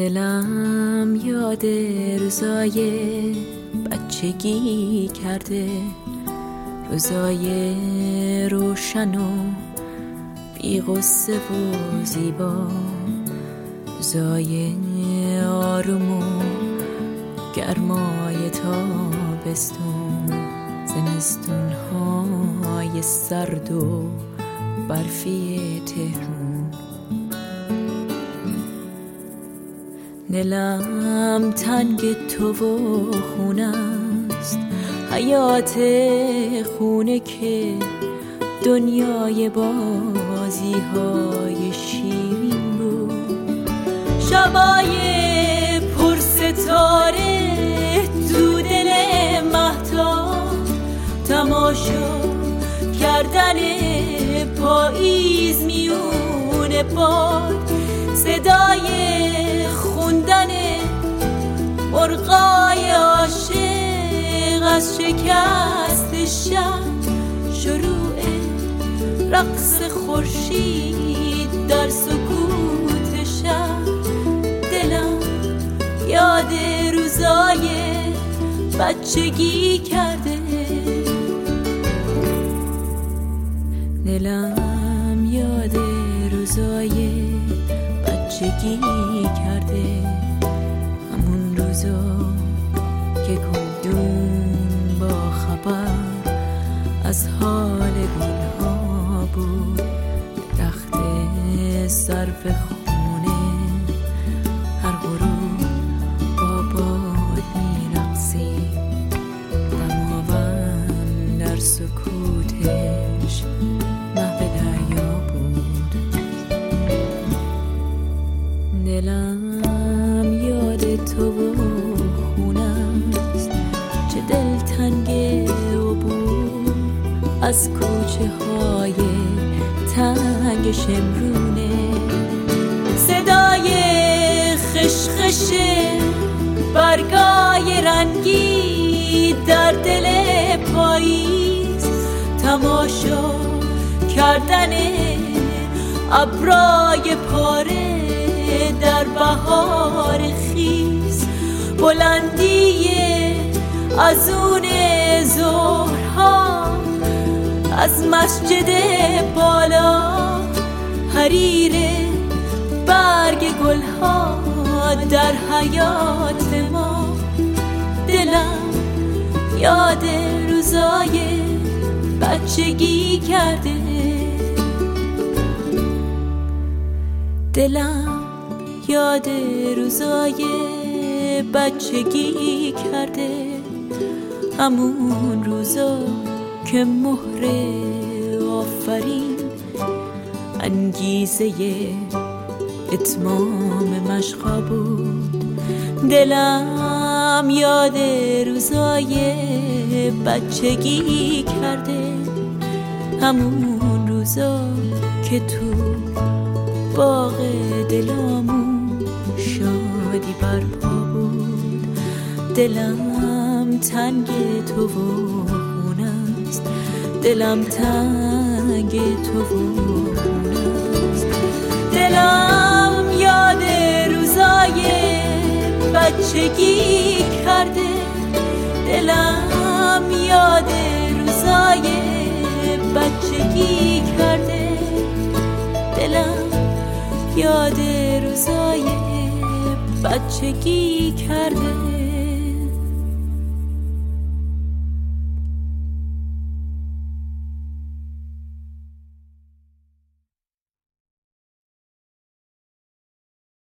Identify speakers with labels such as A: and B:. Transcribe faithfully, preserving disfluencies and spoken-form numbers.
A: دلم یاد روزای بچگی کرده، روزای روشن و بی غصه و زیبا، روزای آروم و گرمای تابستون، زمستون های سرد و برفی تهرون. دلم تنگ تو و خونه است، حیات خونه که دنیای بازی های شیرین بود، شبای پر ستاره تو دل مهتاب، تماشا کردن پاییز میون باد، صدای خوندن مرغای عاشق از شکست شب، شروع رقص خورشید در سکوت شب. دلم یاد روزای بچگی کرده، دلم یاد روزای بچگی کرده، همون روزا که گلدون با خبر از حال گلها بود، درخت سرو خونه هر غروب با باد می‌رقصید، دماوند در سکوتش محو دریا بود. دلم یاد تو و خونه است، چه دلتنگ و بود از کوچه های تنگ شمرونه، صدای خشخش برگای رنگی در دل پاییز، تماشا کردن ابرای پاره در بهار خیز، بلندی ازون ظهرها از مسجد بالا، حریر برگ گلها در حیات ما. دلم یاد روزای بچگی کرده، دلم یاد روزای بچگی کرده، همون روزا که مهر آفرین انگیزه اتمام مشقا بود. دلم یاد روزای بچگی کرده، همون روزا که تو باغ دلامون شادی برپا بود. دلم تنگ تو و خونه است، دلم تنگ تو و خونه است، دلم یاد روزای بچگی کرده، دلم یاد روزای بچگی کرده، دلم یاد روزای بچگی کرده.